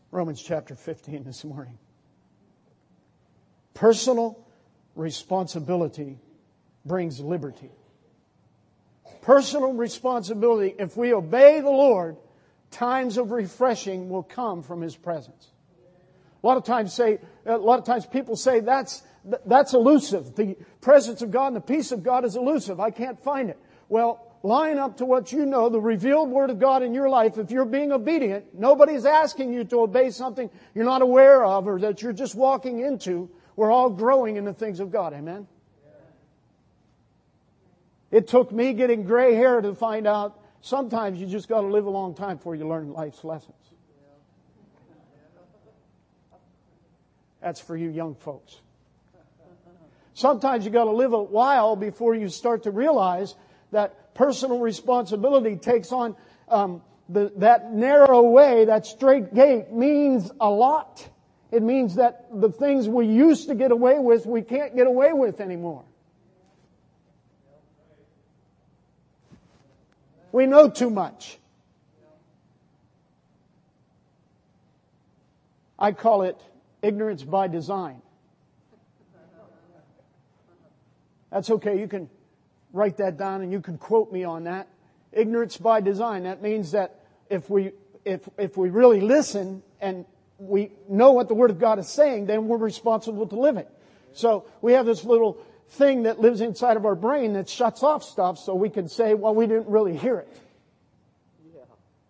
Romans chapter 15 this morning. Personal responsibility brings liberty. Personal responsibility. If we obey the Lord, times of refreshing will come from His presence. A lot of times people say that's elusive. The presence of God and the peace of God is elusive. I can't find it. Well, line up to what you know, the revealed Word of God in your life. If you're being obedient, nobody's asking you to obey something you're not aware of or that you're just walking into. We're all growing in the things of God. Amen? It took me getting gray hair to find out sometimes you just got to live a long time before you learn life's lessons. That's for you young folks. Sometimes you got to live a while before you start to realize that personal responsibility takes on that narrow way, that straight gate means a lot. It means that the things we used to get away with, we can't get away with anymore. We know too much. I call it ignorance by design. That's okay. You can write that down and you can quote me on that. Ignorance by design. That means that if we really listen and we know what the Word of God is saying, then we're responsible to live it. So we have this little thing that lives inside of our brain that shuts off stuff so we can say, well, we didn't really hear it. Yeah.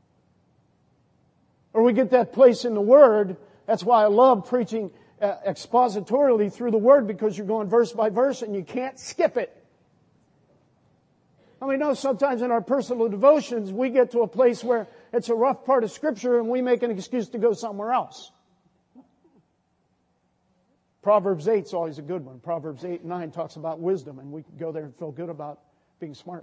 Or we get that place in the Word. That's why I love preaching expositorily through the Word, because you're going verse by verse and you can't skip it. And we know sometimes in our personal devotions we get to a place where it's a rough part of Scripture and we make an excuse to go somewhere else. Proverbs 8 is always a good one. Proverbs 8 and 9 talks about wisdom, and we can go there and feel good about being smart.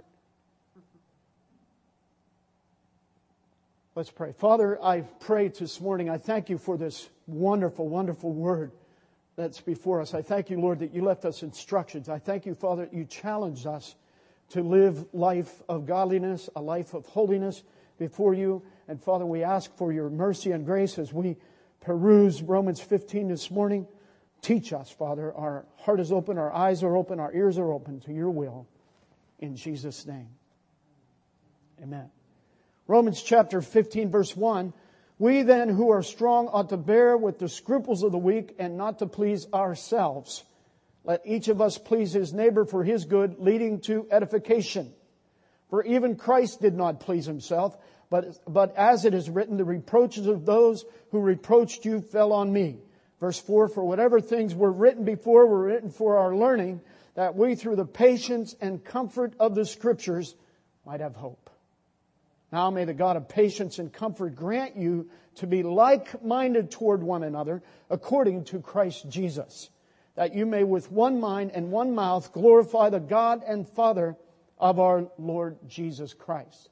Let's pray. Father, I pray this morning, I thank you for this wonderful, wonderful Word that's before us. I thank you, Lord, that you left us instructions. I thank you, Father, that you challenged us to live life of godliness, a life of holiness before you. And Father, we ask for your mercy and grace as we peruse Romans 15 this morning. Teach us, Father. Our heart is open, our eyes are open, our ears are open to your will. In Jesus' name. Amen. Romans chapter 15, verse 1. We then who are strong ought to bear with the scruples of the weak and not to please ourselves. Let each of us please his neighbor for his good, leading to edification. For even Christ did not please himself, but as it is written, the reproaches of those who reproached you fell on me. Verse 4, for whatever things were written before were written for our learning, that we through the patience and comfort of the Scriptures might have hope. Now may the God of patience and comfort grant you to be like-minded toward one another according to Christ Jesus, that you may with one mind and one mouth glorify the God and Father of our Lord Jesus Christ.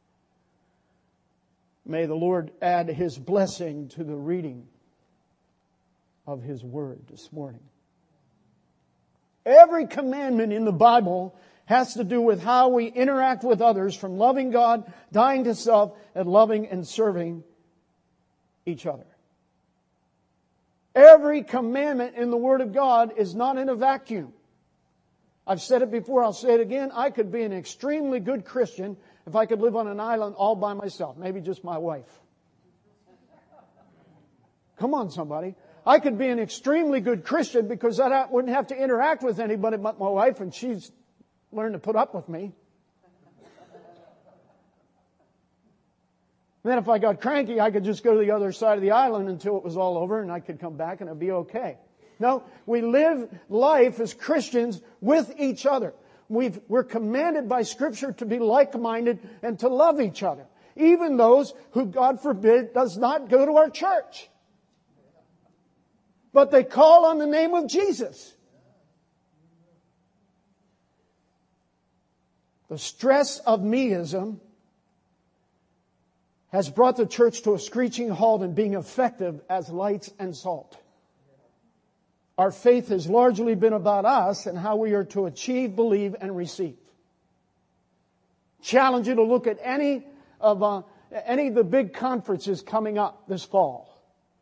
May the Lord add His blessing to the reading of His Word this morning. Every commandment in the Bible has to do with how we interact with others, from loving God, dying to self, and loving and serving each other. Every commandment in the Word of God is not in a vacuum. I've said it before, I'll say it again. I could be an extremely good Christian if I could live on an island all by myself. Maybe just my wife. Come on, somebody. I could be an extremely good Christian because I wouldn't have to interact with anybody but my wife, and she's learned to put up with me. And then if I got cranky, I could just go to the other side of the island until it was all over and I could come back and it'd be okay. No, we live life as Christians with each other. We're commanded by Scripture to be like-minded and to love each other. Even those who, God forbid, does not go to our church. But they call on the name of Jesus. The stress of meism has brought the church to a screeching halt in being effective as lights and salt. Our faith has largely been about us and how we are to achieve, believe, and receive. Challenge you to look at any of the big conferences coming up this fall.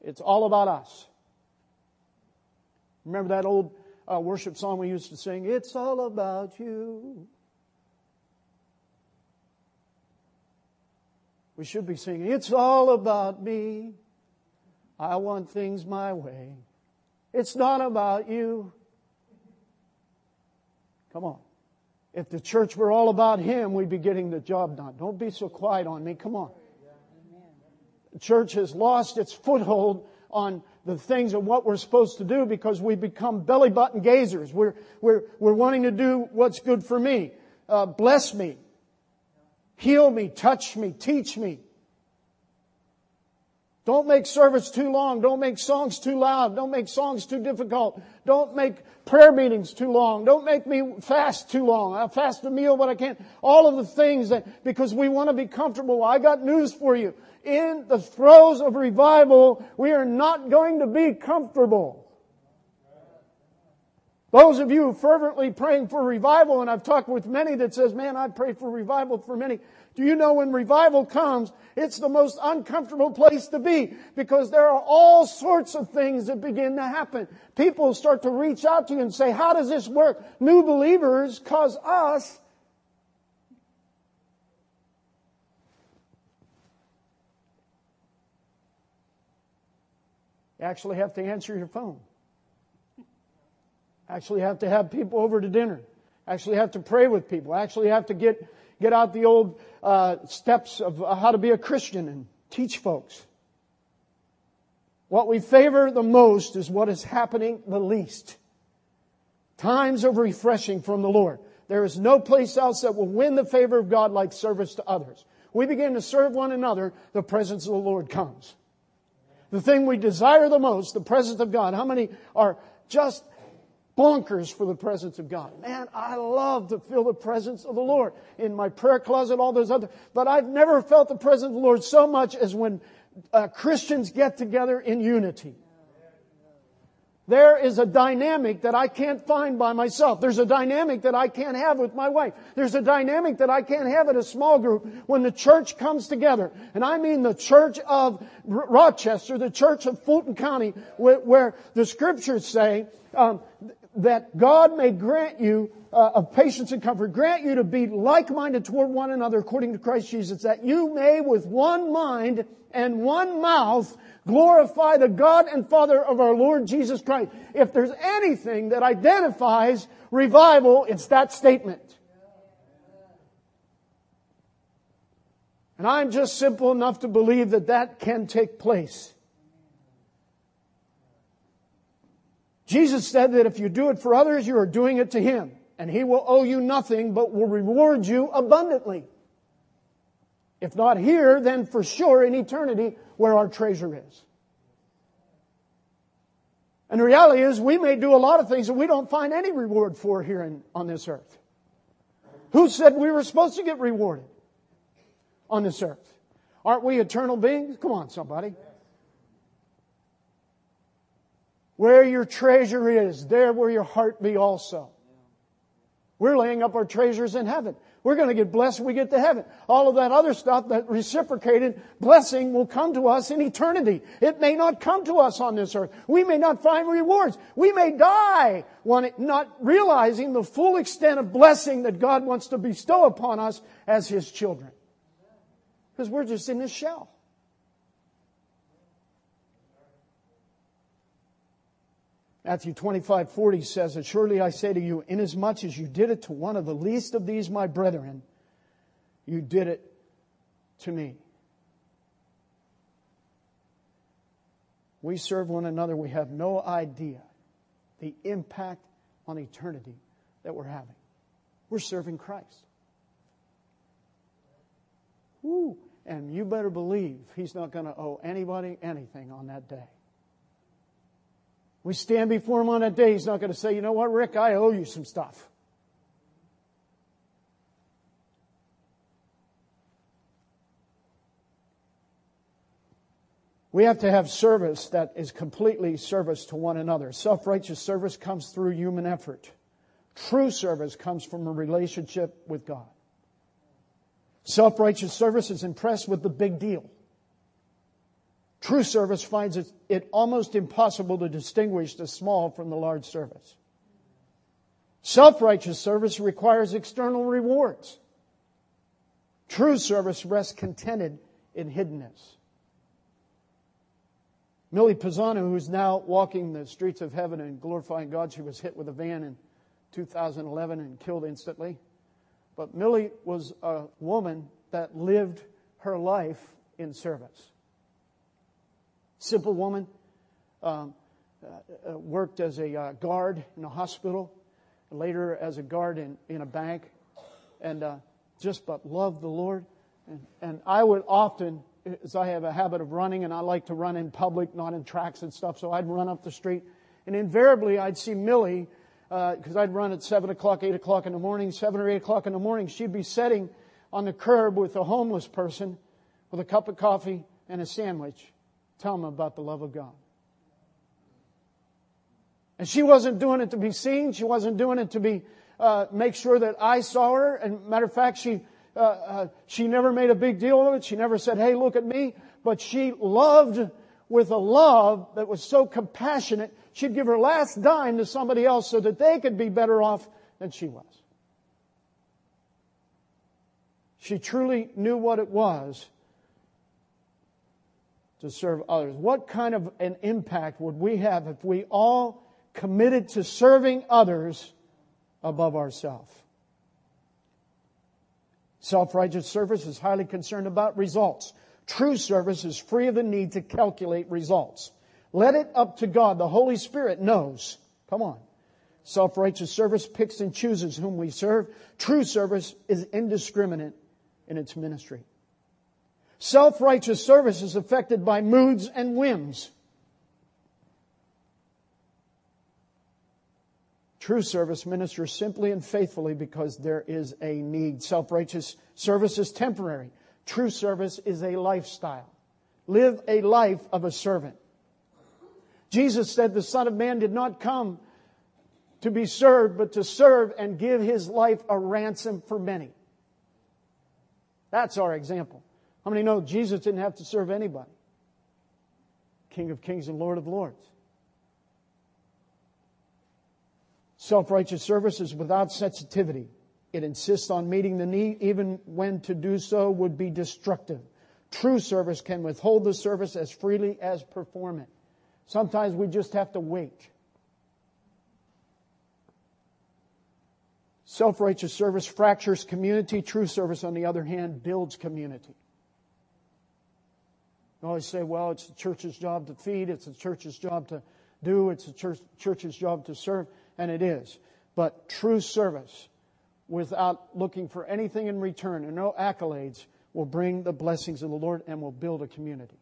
It's all about us. Remember that old worship song we used to sing? It's all about you. We should be singing, it's all about me. I want things my way. It's not about you. Come on. If the church were all about Him, we'd be getting the job done. Don't be so quiet on me. Come on. The church has lost its foothold on the things of what we're supposed to do because we become belly button gazers. We're wanting to do what's good for me. Bless me. Heal me. Touch me. Teach me. Don't make service too long. Don't make songs too loud. Don't make songs too difficult. Don't make prayer meetings too long. Don't make me fast too long. I'll fast a meal, but I can't. All of the things that, because we want to be comfortable. I got news for you. In the throes of revival, we are not going to be comfortable. Those of you fervently praying for revival, and I've talked with many that says, man, I pray for revival for many. Do you know when revival comes, it's the most uncomfortable place to be because there are all sorts of things that begin to happen. People start to reach out to you and say, how does this work? New believers cause us you actually have to answer your phone. Actually have to have people over to dinner. Actually have to pray with people. Actually have to get out the old steps of how to be a Christian and teach folks. What we favor the most is what is happening the least. Times of refreshing from the Lord. There is no place else that will win the favor of God like service to others. We begin to serve one another, the presence of the Lord comes. The thing we desire the most, the presence of God. How many are just bonkers for the presence of God? Man, I love to feel the presence of the Lord in my prayer closet, all those other. But I've never felt the presence of the Lord so much as when Christians get together in unity. There is a dynamic that I can't find by myself. There's a dynamic that I can't have with my wife. There's a dynamic that I can't have in a small group when the church comes together. And I mean the church of Rochester, the church of Fulton County, where the Scriptures say that God may grant you of patience and comfort, grant you to be like-minded toward one another according to Christ Jesus, that you may with one mind and one mouth glorify the God and Father of our Lord Jesus Christ. If there's anything that identifies revival, it's that statement. And I'm just simple enough to believe that that can take place. Jesus said that if you do it for others, you are doing it to Him. And He will owe you nothing, but will reward you abundantly. If not here, then for sure in eternity where our treasure is. And the reality is we may do a lot of things that we don't find any reward for here on this earth. Who said we were supposed to get rewarded on this earth? Aren't we eternal beings? Come on, somebody. Where your treasure is, there will your heart be also. We're laying up our treasures in heaven. We're going to get blessed when we get to heaven. All of that other stuff, that reciprocated blessing will come to us in eternity. It may not come to us on this earth. We may not find rewards. We may die not realizing the full extent of blessing that God wants to bestow upon us as His children. Because we're just in this shell. Matthew 25:40 says, "And surely I say to you, inasmuch as you did it to one of the least of these my brethren, you did it to me." We serve one another. We have no idea the impact on eternity that we're having. We're serving Christ. Woo. And you better believe He's not going to owe anybody anything on that day. We stand before Him on that day. He's not going to say, you know what, Rick, I owe you some stuff. We have to have service that is completely service to one another. Self-righteous service comes through human effort. True service comes from a relationship with God. Self-righteous service is impressed with the big deal. True service finds it almost impossible to distinguish the small from the large service. Self-righteous service requires external rewards. True service rests contented in hiddenness. Millie Pisano, who's now walking the streets of heaven and glorifying God, she was hit with a van in 2011 and killed instantly. But Millie was a woman that lived her life in service. Simple woman, worked as a guard in a hospital, later as a guard in a bank, and just but loved the Lord. And I would often, as I have a habit of running, and I like to run in public, not in tracks and stuff, so I'd run up the street, and invariably I'd see Millie, because I'd run at 7 o'clock, 8 o'clock in the morning, 7 or 8 o'clock in the morning, she'd be sitting on the curb with a homeless person with a cup of coffee and a sandwich, tell them about the love of God. And she wasn't doing it to be seen. She wasn't doing it to be make sure that I saw her. And matter of fact, she never made a big deal of it. She never said, "Hey, look at me." But she loved with a love that was so compassionate. She'd give her last dime to somebody else so that they could be better off than she was. She truly knew what it was to serve others. What kind of an impact would we have if we all committed to serving others above ourselves? Self-righteous service is highly concerned about results. True service is free of the need to calculate results. Let it up to God. The Holy Spirit knows. Come on. Self-righteous service picks and chooses whom we serve. True service is indiscriminate in its ministry. Self-righteous service is affected by moods and whims. True service ministers simply and faithfully because there is a need. Self-righteous service is temporary. True service is a lifestyle. Live a life of a servant. Jesus said the Son of Man did not come to be served, but to serve and give His life a ransom for many. That's our example. How many know Jesus didn't have to serve anybody? King of Kings and Lord of Lords. Self-righteous service is without sensitivity. It insists on meeting the need, even when to do so would be destructive. True service can withhold the service as freely as perform it. Sometimes we just have to wait. Self-righteous service fractures community. True service, on the other hand, builds community. You always say, well, it's the church's job to feed, it's the church's job to do, it's the church's job to serve. And it is. But true service, without looking for anything in return and no accolades, will bring the blessings of the Lord and will build a community.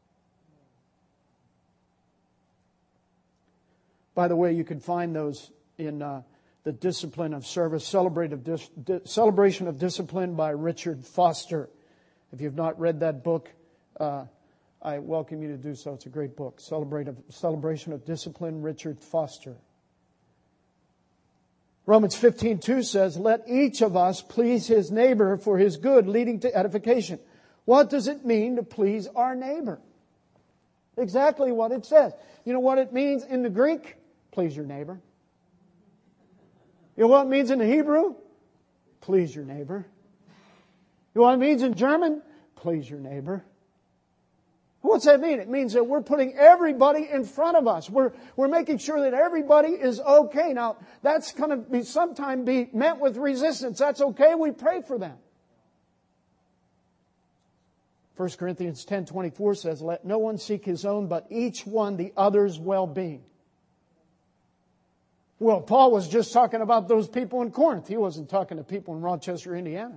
By the way, you can find those in The Discipline of Service, Celebration of Discipline by Richard Foster. If you've not read that book, I welcome you to do so. It's a great book. Celebration of Discipline, Richard Foster. Romans 15:2 says, "Let each of us please his neighbor for his good, leading to edification." What does it mean to please our neighbor? Exactly what it says. You know what it means in the Greek? Please your neighbor. You know what it means in the Hebrew? Please your neighbor. You know what it means in German? Please your neighbor. What's that mean? It means that we're putting everybody in front of us. We're making sure that everybody is okay. Now, that's going to sometimes be met with resistance. That's okay. We pray for them. 1 Corinthians 10:24 says, "Let no one seek his own, but each one the other's well-being." Well, Paul was just talking about those people in Corinth. He wasn't talking to people in Rochester, Indiana.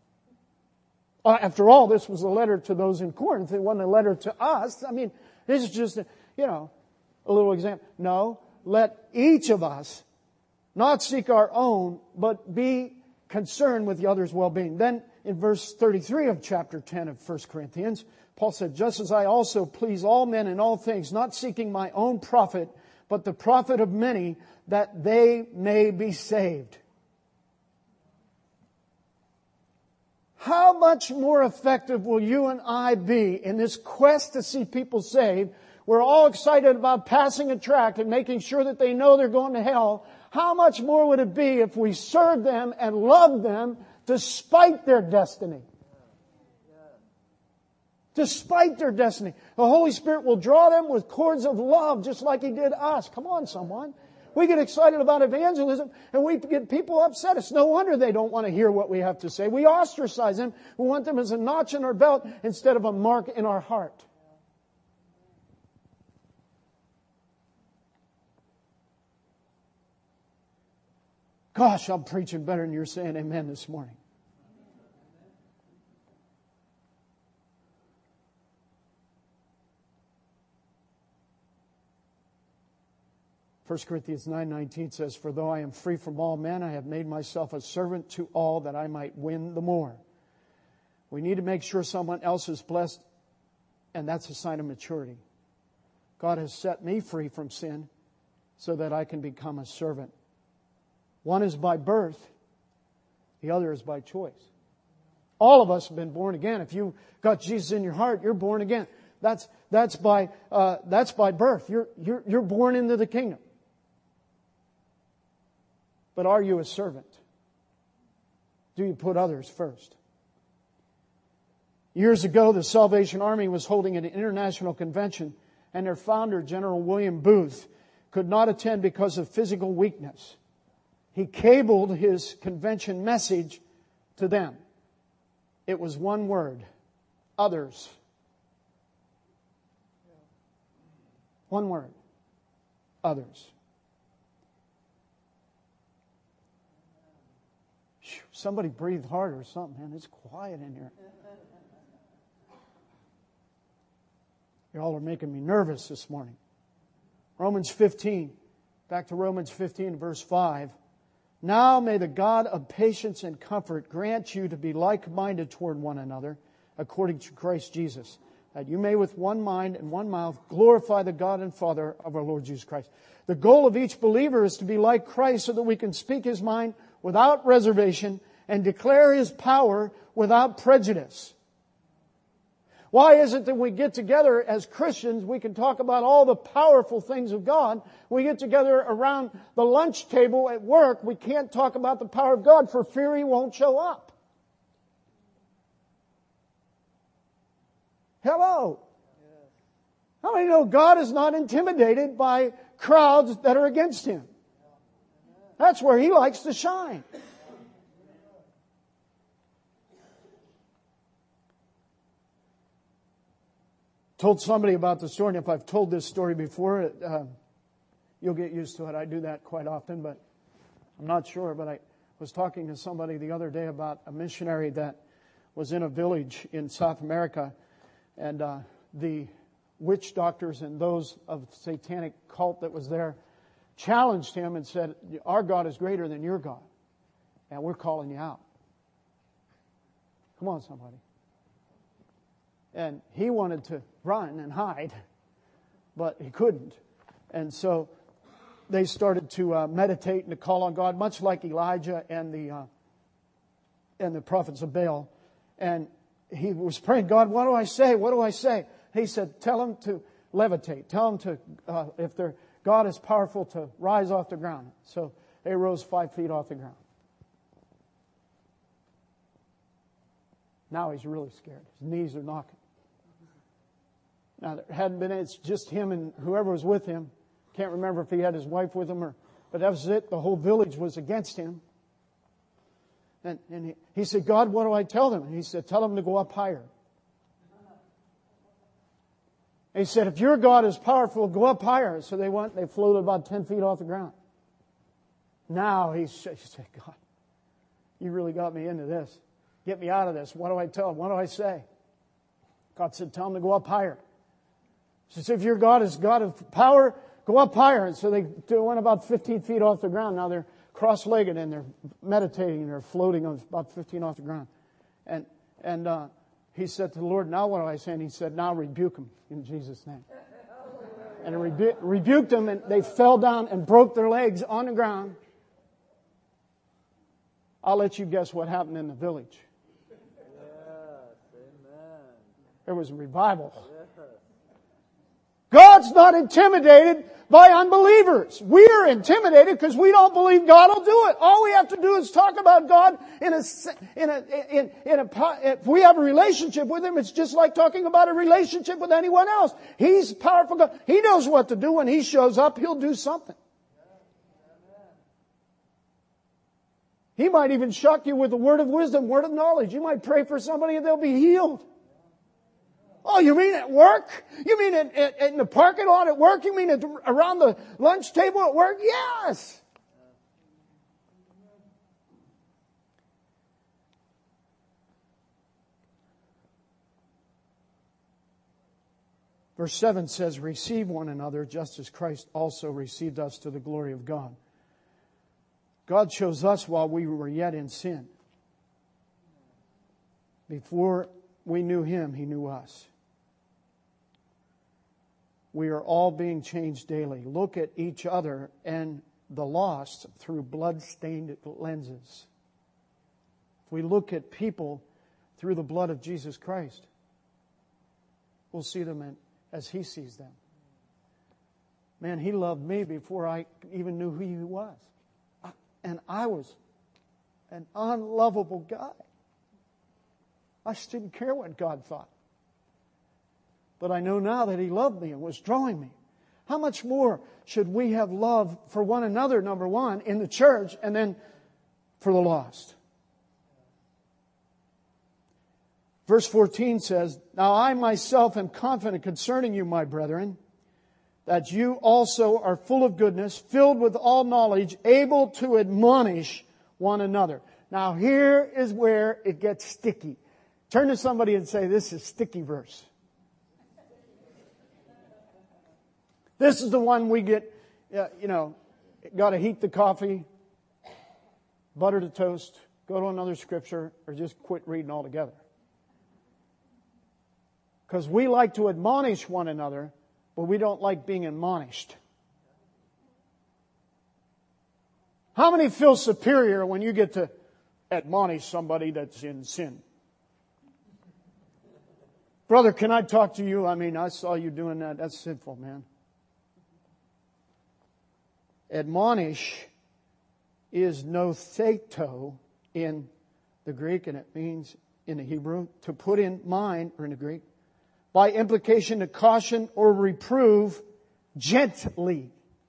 After all, this was a letter to those in Corinth. It wasn't a letter to us. I mean, this is just, a little example. No, let each of us not seek our own, but be concerned with the other's well-being. Then in verse 33 of chapter 10 of 1 Corinthians, Paul said, "Just as I also please all men in all things, not seeking my own profit, but the profit of many, that they may be saved." how much more effective will you and I be in this quest to see people saved? We're all excited about passing a tract and making sure that they know they're going to hell. How much more would it be if we served them and loved them despite their destiny? Despite their destiny. The Holy Spirit will draw them with cords of love just like He did us. Come on, someone. We get excited about evangelism and we get people upset. It's no wonder they don't want to hear what we have to say. We ostracize them. We want them as a notch in our belt instead of a mark in our heart. Gosh, I'm preaching better than you're saying amen this morning. 1 Corinthians 9:19 says, "For though I am free from all men, I have made myself a servant to all that I might win the more." We need to make sure someone else is blessed, and that's a sign of maturity. God has set me free from sin so that I can become a servant. One is by birth, the other is by choice. All of us have been born again. If you got Jesus in your heart, you're born again. That's by birth. You're born into the kingdom. But are you a servant? Do you put others first? Years ago, the Salvation Army was holding an international convention, and their founder, General William Booth, could not attend because of physical weakness. He cabled his convention message to them. It was one word: others. One word: others. Somebody breathe hard or something, man. It's quiet in here. Y'all are making me nervous this morning. Romans 15. Back to Romans 15, verse 5. "Now may the God of patience and comfort grant you to be like-minded toward one another, according to Christ Jesus, that you may with one mind and one mouth glorify the God and Father of our Lord Jesus Christ." The goal of each believer is to be like Christ so that we can speak His mind without reservation and declare His power without prejudice. Why is it that we get together as Christians, we can talk about all the powerful things of God? We get together around the lunch table at work, we can't talk about the power of God for fear He won't show up. Hello. How many know God is not intimidated by crowds that are against Him? That's where He likes to shine. Told somebody about the story, and if I've told this story before, you'll get used to it. I do that quite often, but I'm not sure. But I was talking to somebody the other day about a missionary that was in a village in South America, and the witch doctors and those of the satanic cult that was there challenged him and said, "Our God is greater than your God, and we're calling you out." Come on, somebody. And he wanted to run and hide, but he couldn't. And so they started to meditate and to call on God, much like Elijah and the prophets of Baal. And he was praying, "God, what do I say? What do I say?" He said, "Tell them to levitate. Tell them to, if their God is powerful, to rise off the ground." So they rose 5 feet off the ground. Now he's really scared. His knees are knocking. Now, there hadn't been, it's just him and whoever was with him. Can't remember if he had his wife with him, but that was it. The whole village was against him. And he said, "God, what do I tell them?" And he said, "Tell them to go up higher." And he said, "If your God is powerful, go up higher." So they went, they floated about 10 feet off the ground. Now he said, "God, you really got me into this. Get me out of this. What do I tell them? What do I say?" God said, "Tell them to go up higher." He said, "If your God is God of power, go up higher." And so they went about 15 feet off the ground. Now they're cross-legged and they're meditating and they're floating on about 15 off the ground. And he said to the Lord, "Now what do I say?" And he said, "Now rebuke them in Jesus' name." And he rebuked them, and they fell down and broke their legs on the ground. I'll let you guess what happened in the village. There was a revival. God's not intimidated by unbelievers. We are intimidated because we don't believe God will do it. All we have to do is talk about God if we have a relationship with Him, it's just like talking about a relationship with anyone else. He's powerful God. He knows what to do. When He shows up, He'll do something. He might even shock you with a word of wisdom, word of knowledge. You might pray for somebody and they'll be healed. Oh, you mean at work? You mean in the parking lot at work? You mean around the lunch table at work? Yes. Verse 7 says, receive one another just as Christ also received us to the glory of God. God chose us while we were yet in sin. Before we knew Him, He knew us. We are all being changed daily. Look at each other and the lost through blood-stained lenses. If we look at people through the blood of Jesus Christ, we'll see them as He sees them. Man, He loved me before I even knew who He was. And I was an unlovable guy. I just didn't care what God thought. But I know now that He loved me and was drawing me. How much more should we have love for one another, number one, in the church, and then for the lost? Verse 14 says, now I myself am confident concerning you, my brethren, that you also are full of goodness, filled with all knowledge, able to admonish one another. Now here is where it gets sticky. Turn to somebody and say, this is sticky verse. This is the one we get, got to heat the coffee, butter the toast, go to another scripture, or just quit reading altogether. Because we like to admonish one another, but we don't like being admonished. How many feel superior when you get to admonish somebody that's in sin? Brother, can I talk to you? I saw you doing that. That's sinful, man. Admonish is notheto in the Greek, and it means in the Hebrew to put in mind, or in the Greek, by implication to caution or reprove gently.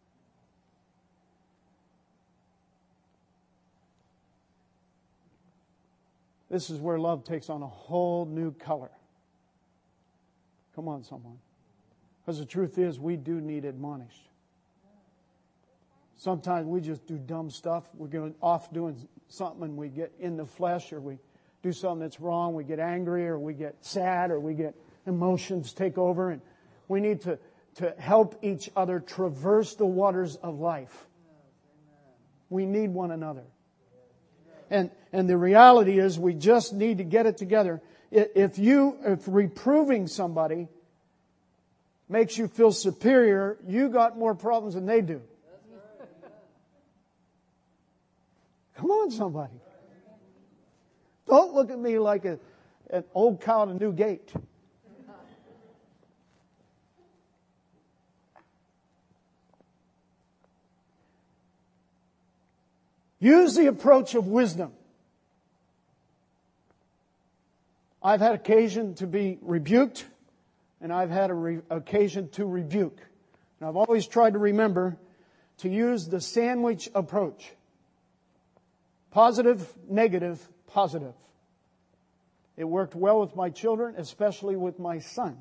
This is where love takes on a whole new color. Come on, someone. Because the truth is, we do need admonished. Sometimes we just do dumb stuff. We're going off doing something and we get in the flesh, or we do something that's wrong. We get angry, or we get sad, or we get emotions take over. And we need to help each other traverse the waters of life. We need one another. And the reality is we just need to get it together. If reproving somebody makes you feel superior, you got more problems than they do. Come on, somebody. Don't look at me like an old cow at a new gate. Use the approach of wisdom. I've had occasion to be rebuked, and I've had occasion to rebuke. And I've always tried to remember to use the sandwich approach. Positive, negative, positive. It worked well with my children, especially with my son.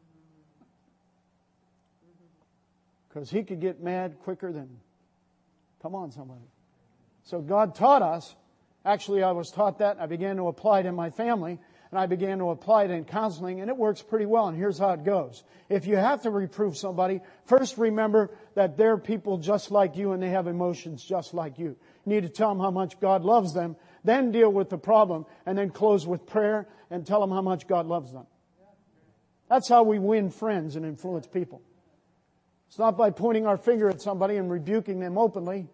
Because he could get mad quicker than... Come on, somebody. So God taught us. Actually, I was taught that. I began to apply it in my family. And I began to apply it in counseling. And it works pretty well. And here's how it goes. If you have to reprove somebody, first remember that they're people just like you and they have emotions just like you. You need to tell them how much God loves them. Then deal with the problem. And then close with prayer and tell them how much God loves them. That's how we win friends and influence people. It's not by pointing our finger at somebody and rebuking them openly.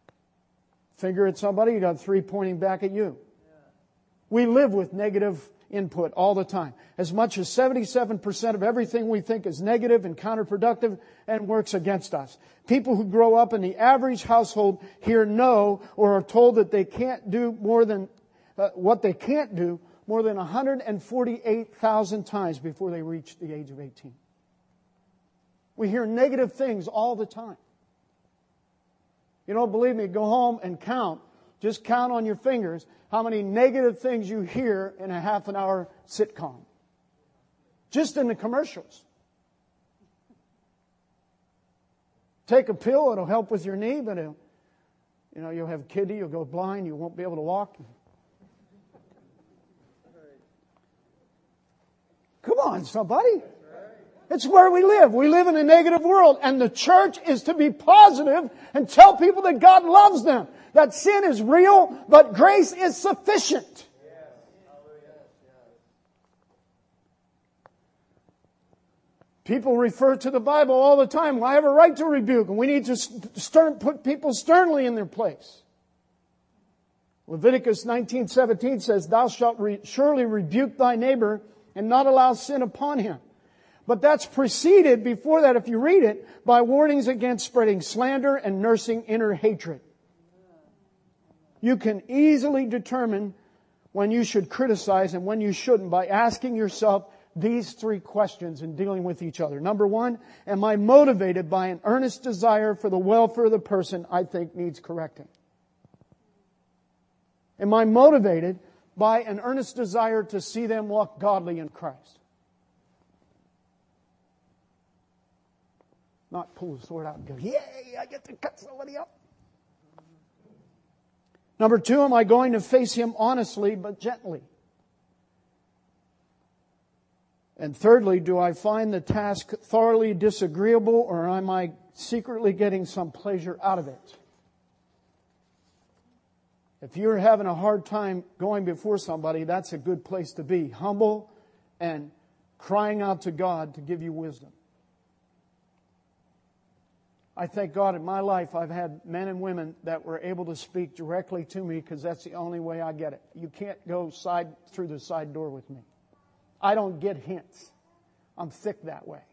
Finger at somebody, you got three pointing back at you. We live with negative input all the time. As much as 77% of everything we think is negative and counterproductive and works against us. People who grow up in the average household hear no or are told that they can't do more than what they can't do more than 148,000 times before they reach the age of 18. We hear negative things all the time. You don't believe me? Go home and count. Just count on your fingers how many negative things you hear in a half an hour sitcom. Just in the commercials. Take a pill, it'll help with your knee, but you'll have a kidney, you'll go blind, you won't be able to walk. Come on, somebody. It's where we live. We live in a negative world, and the church is to be positive and tell people that God loves them. That sin is real, but grace is sufficient. People refer to the Bible all the time. Well, I have a right to rebuke, and we need to put people sternly in their place. Leviticus 19:17 says, "Thou shalt surely rebuke thy neighbor and not allow sin upon him." But that's preceded, before that, if you read it, by warnings against spreading slander and nursing inner hatred. You can easily determine when you should criticize and when you shouldn't by asking yourself these three questions in dealing with each other. Number one, am I motivated by an earnest desire for the welfare of the person I think needs correcting? Am I motivated by an earnest desire to see them walk godly in Christ? Not pull the sword out and go, yay, I get to cut somebody up. Number two, am I going to face him honestly but gently? And thirdly, do I find the task thoroughly disagreeable, or am I secretly getting some pleasure out of it? If you're having a hard time going before somebody, that's a good place to be. Humble and crying out to God to give you wisdom. I thank God in my life I've had men and women that were able to speak directly to me, because that's the only way I get it. You can't go through the side door with me. I don't get hints. I'm thick that way.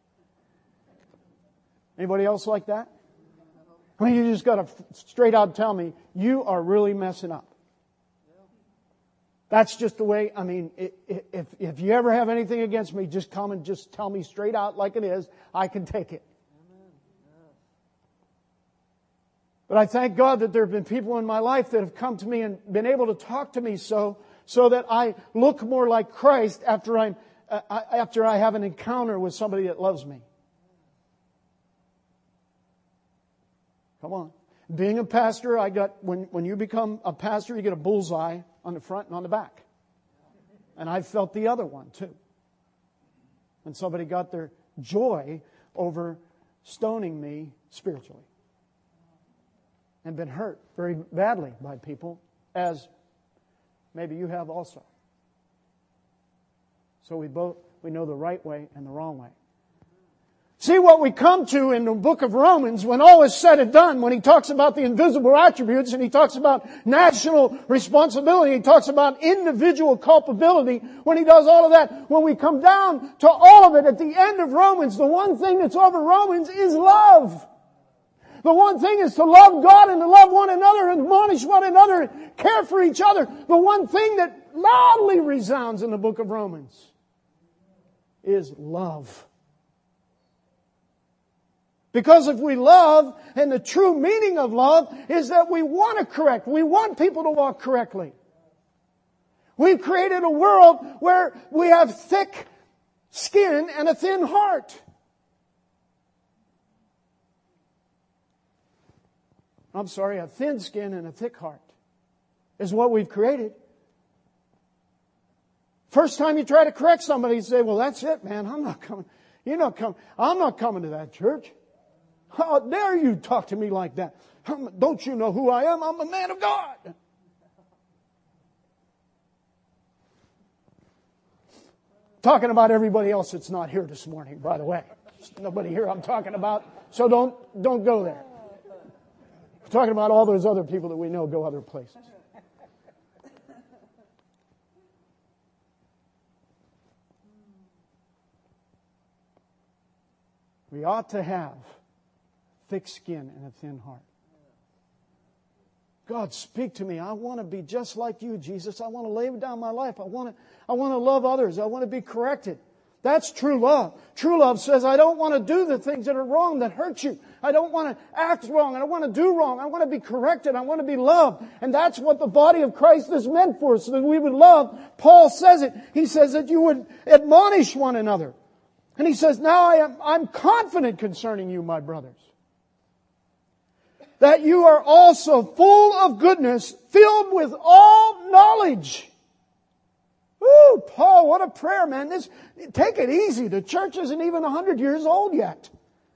Anybody else like that? I mean, you just got to straight out tell me, you are really messing up. That's just the way, I mean, if you ever have anything against me, just come and just tell me straight out like it is. I can take it. But I thank God that there have been people in my life that have come to me and been able to talk to me so that I look more like Christ after I have an encounter with somebody that loves me. Come on. Being a pastor, when you become a pastor, you get a bullseye on the front and on the back. And I felt the other one too. When somebody got their joy over stoning me spiritually. And been hurt very badly by people, as maybe you have also. So we know the right way and the wrong way. See, what we come to in the book of Romans, when all is said and done, when he talks about the invisible attributes and he talks about national responsibility, he talks about individual culpability, when he does all of that, when we come down to all of it at the end of Romans, the one thing that's over Romans is love. The one thing is to love God and to love one another and admonish one another and care for each other. The one thing that loudly resounds in the book of Romans is love. Because if we love, and the true meaning of love is that we want to correct. We want people to walk correctly. We've created a world where we have thick skin and a thin heart. I'm sorry, a thin skin and a thick heart is what we've created. First time you try to correct somebody, you say, well, that's it, man. I'm not coming. You're not coming. I'm not coming to that church. How dare you talk to me like that? Don't you know who I am? I'm a man of God. Talking about everybody else that's not here this morning, by the way. There's nobody here I'm talking about, so don't go there. I'm talking about all those other people that we know go other places. We ought to have thick skin and a thin heart. God, speak to me. I want to be just like you, Jesus. I want to lay down my life. I want to love others. I want to be corrected. That's true love. True love says, I don't want to do the things that are wrong, that hurt you. I don't want to act wrong. I don't want to do wrong. I want to be corrected. I want to be loved. And that's what the body of Christ is meant for, so that we would love. Paul says it. He says that you would admonish one another. And he says, now I'm confident concerning you, my brothers, that you are also full of goodness, filled with all knowledge. Woo, Paul, what a prayer, man. Take it easy. The church isn't even 100 years old yet.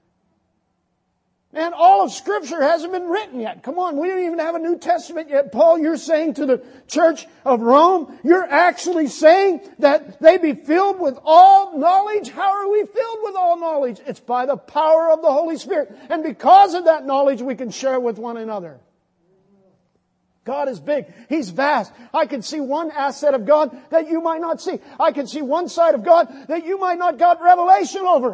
Man, all of Scripture hasn't been written yet. Come on, we don't even have a New Testament yet. Paul, you're saying to the church of Rome, you're actually saying that they be filled with all knowledge? How are we filled with all knowledge? It's by the power of the Holy Spirit. And because of that knowledge, we can share with one another. God is big. He's vast. I can see one asset of God that you might not see. I can see one side of God that you might not got revelation over.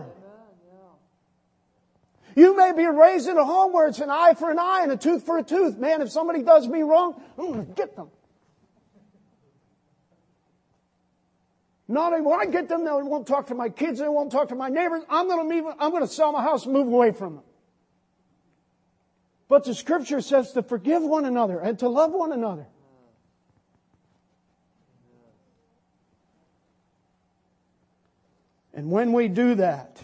You may be raised in a home where it's an eye for an eye and a tooth for a tooth. Man, if somebody does me wrong, I'm going to get them. Not even when I get them, they won't talk to my kids, they won't talk to my neighbors. I'm going to sell my house and move away from them. But the Scripture says to forgive one another and to love one another. And when we do that,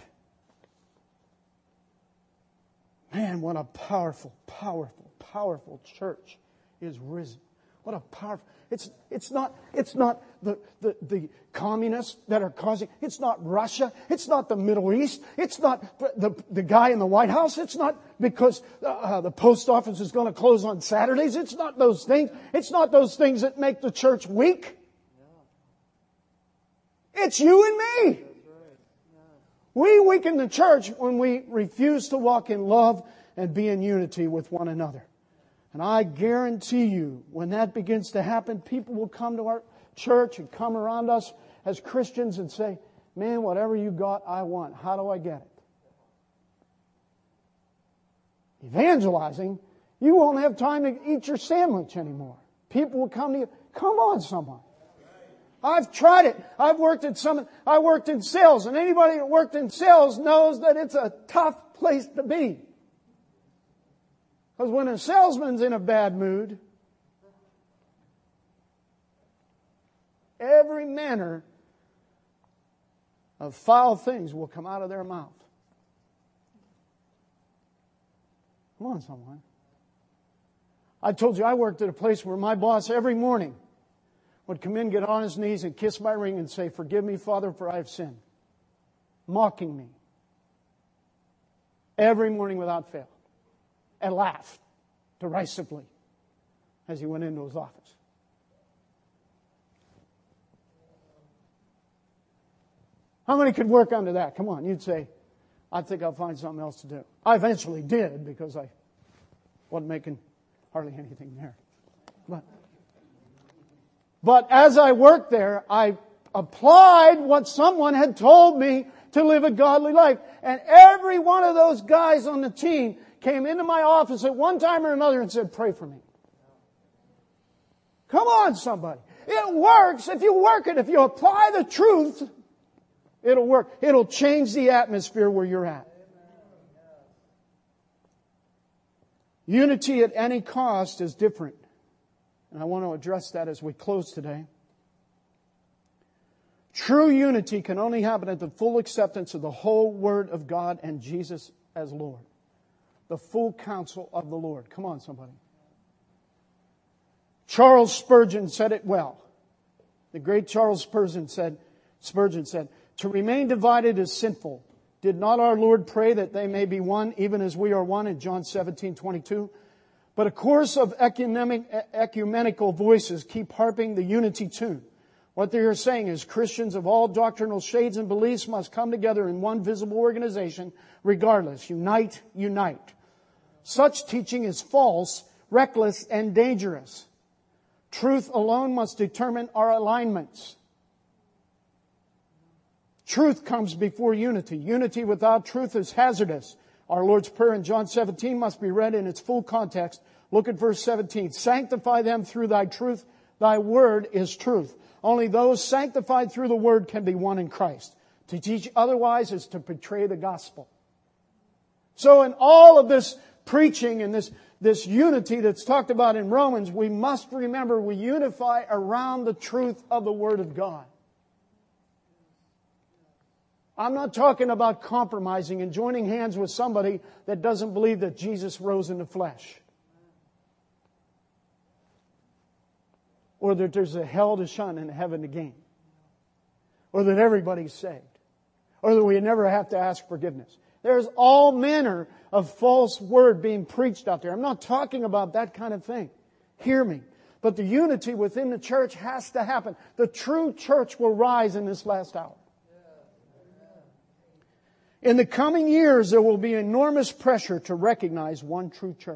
man, what a powerful, powerful, powerful church is risen. What a powerful... It's not the communists that are causing... It's not Russia. It's not the Middle East. It's not the guy in the White House. It's not because the post office is going to close on Saturdays. It's not those things. It's not those things that make the church weak. It's you and me. We weaken the church when we refuse to walk in love and be in unity with one another. And I guarantee you, when that begins to happen, people will come to our church and come around us as Christians and say, man, whatever you got, I want. How do I get it? Evangelizing, you won't have time to eat your sandwich anymore. People will come to you. Come on, someone. I've tried it. I worked in sales, and anybody that worked in sales knows that it's a tough place to be. Because when a salesman's in a bad mood, every manner of foul things will come out of their mouth. Come on, someone. I told you I worked at a place where my boss every morning would come in, get on his knees, and kiss my ring and say, "Forgive me, Father, for I have sinned." Mocking me. Every morning without fail. And laughed derisively as he went into his office. How many could work under that? Come on, you'd say, I think I'll find something else to do. I eventually did because I wasn't making hardly anything there. But as I worked there, I applied what someone had told me to live a godly life. And every one of those guys on the team came into my office at one time or another and said, "Pray for me." Come on, somebody. It works if you work it. If you apply the truth, it'll work. It'll change the atmosphere where you're at. Unity at any cost is different. And I want to address that as we close today. True unity can only happen at the full acceptance of the whole Word of God and Jesus as Lord. The full counsel of the Lord. Come on, somebody. Charles Spurgeon said it well. The great Charles Spurgeon said, "To remain divided is sinful. Did not our Lord pray that they may be one, even as we are one," in John 17:22? But a chorus of ecumenical voices keep harping the unity tune. What they are saying is Christians of all doctrinal shades and beliefs must come together in one visible organization regardless. Unite, unite. Such teaching is false, reckless, and dangerous. Truth alone must determine our alignments. Truth comes before unity. Unity without truth is hazardous. Our Lord's Prayer in John 17 must be read in its full context. Look at verse 17. Sanctify them through thy truth. Thy word is truth. Only those sanctified through the word can be one in Christ. To teach otherwise is to betray the gospel. So in all of this preaching and this unity that's talked about in Romans, we must remember we unify around the truth of the Word of God. I'm not talking about compromising and joining hands with somebody that doesn't believe that Jesus rose in the flesh. Or that there's a hell to shun and a heaven to gain. Or that everybody's saved. Or that we never have to ask forgiveness. There's all manner of false word being preached out there. I'm not talking about that kind of thing. Hear me. But the unity within the church has to happen. The true church will rise in this last hour. In the coming years, there will be enormous pressure to recognize one true church.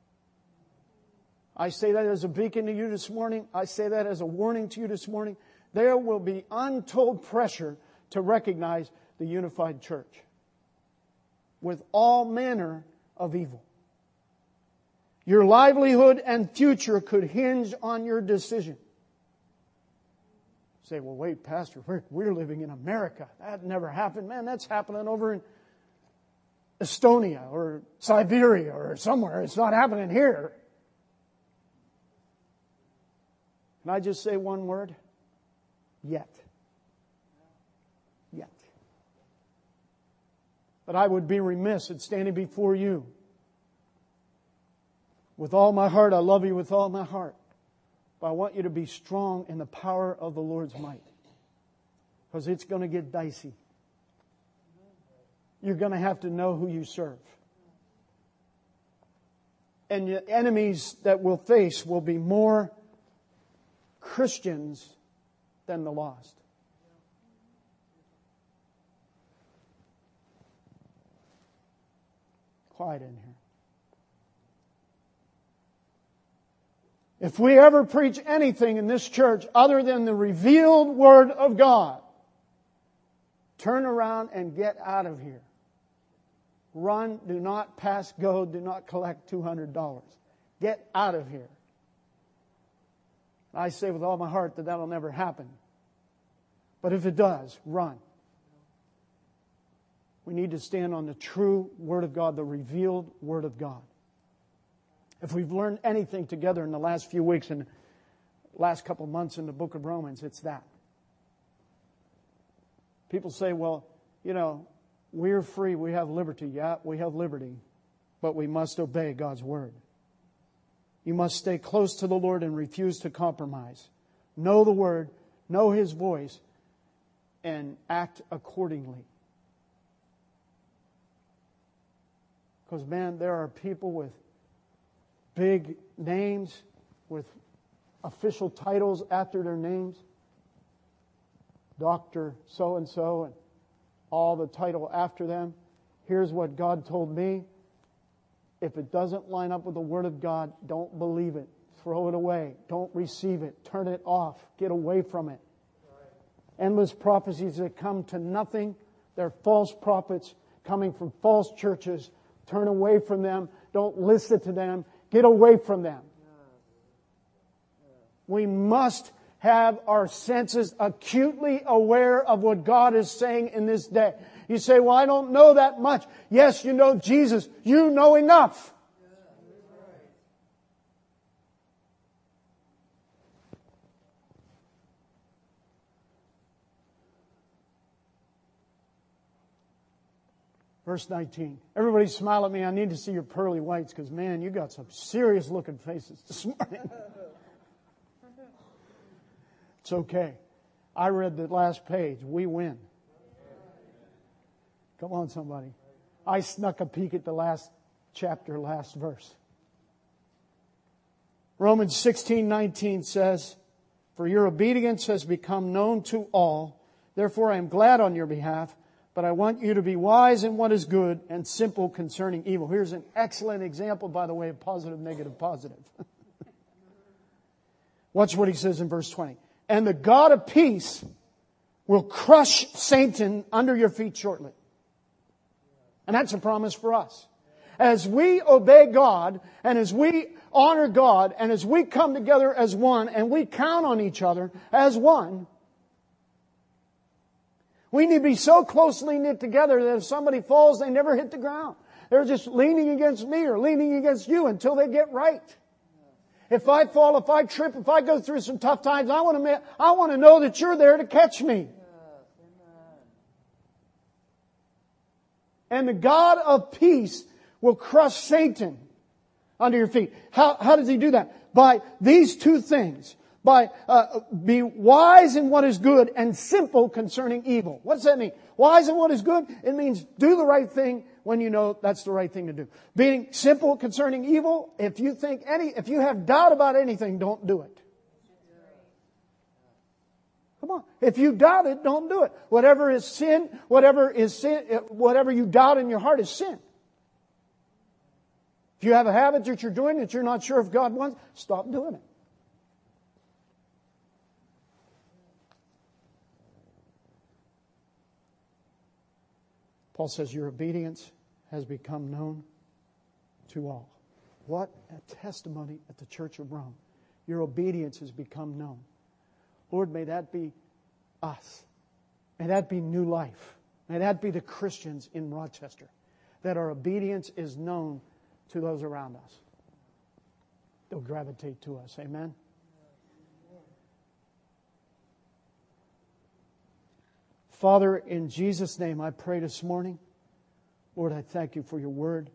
I say that as a beacon to you this morning. I say that as a warning to you this morning. There will be untold pressure to recognize the unified church with all manner of evil. Your livelihood and future could hinge on your decision. You say, well, wait, Pastor, we're living in America. That never happened. Man, that's happening over in Estonia or Siberia or somewhere. It's not happening here. Can I just say one word? Yet. Yet. But I would be remiss in standing before you. With all my heart, I love you with all my heart. But I want you to be strong in the power of the Lord's might. Because it's going to get dicey. You're going to have to know who you serve. And the enemies that we'll face will be more Christians than the lost. Quiet in here. If we ever preach anything in this church other than the revealed Word of God, turn around and get out of here. Run, do not pass go, do not collect $200. Get out of here. I say with all my heart that that'll never happen. But if it does, run. We need to stand on the true Word of God, the revealed Word of God. If we've learned anything together in the last few weeks and last couple of months in the book of Romans, it's that. People say, well, we're free, we have liberty. Yeah, we have liberty, but we must obey God's Word. You must stay close to the Lord and refuse to compromise. Know the Word, know His voice, and act accordingly. Because, man, there are people with big names, with official titles after their names. Dr. So-and-so and all the title after them. Here's what God told me. If it doesn't line up with the Word of God, don't believe it. Throw it away. Don't receive it. Turn it off. Get away from it. Endless prophecies that come to nothing. They're false prophets coming from false churches. Turn away from them. Don't listen to them. Get away from them. We must have our senses acutely aware of what God is saying in this day. You say, well, I don't know that much. Yes, you know Jesus. You know enough. Verse 19. Everybody smile at me. I need to see your pearly whites because, man, you got some serious looking faces this morning. It's okay. I read the last page. We win. Come on, somebody. I snuck a peek at the last chapter, last verse. Romans 16:19 says, for your obedience has become known to all. Therefore, I am glad on your behalf. But I want you to be wise in what is good and simple concerning evil. Here's an excellent example, by the way, of positive, negative, positive. Watch what he says in verse 20. And the God of peace will crush Satan under your feet shortly. And that's a promise for us. As we obey God, and as we honor God, and as we come together as one, and we count on each other as one, we need to be so closely knit together that if somebody falls, they never hit the ground. They're just leaning against me or leaning against you until they get right. If I fall, if I trip, if I go through some tough times, I want to know that you're there to catch me. And the God of peace will crush Satan under your feet. How does He do that? By these two things. By be wise in what is good and simple concerning evil. What does that mean? Wise in what is good? It means do the right thing when you know that's the right thing to do. Being simple concerning evil, if you have doubt about anything, don't do it. Come on. If you doubt it, don't do it. Whatever you doubt in your heart is sin. If you have a habit that you're doing that you're not sure if God wants, stop doing it. Paul says your obedience has become known to all. What a testimony at the Church of Rome. Your obedience has become known. Lord, may that be us. May that be New Life. May that be the Christians in Rochester. That our obedience is known to those around us. They'll gravitate to us. Amen? Father, in Jesus' name, I pray this morning. Lord, I thank You for Your Word.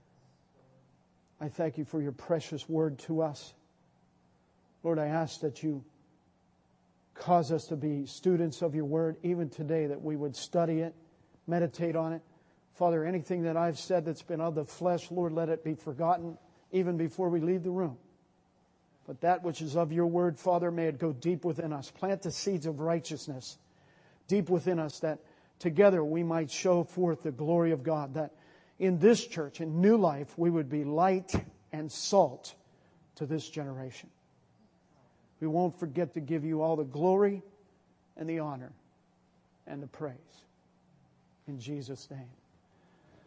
I thank You for Your precious Word to us. Lord, I ask that You cause us to be students of Your Word, even today, that we would study it, meditate on it. Father, anything that I've said that's been of the flesh, Lord, let it be forgotten even before we leave the room. But that which is of Your Word, Father, may it go deep within us. Plant the seeds of righteousness deep within us, that together we might show forth the glory of God, that in this church, in New Life, we would be light and salt to this generation. We won't forget to give You all the glory and the honor and the praise. In Jesus' name.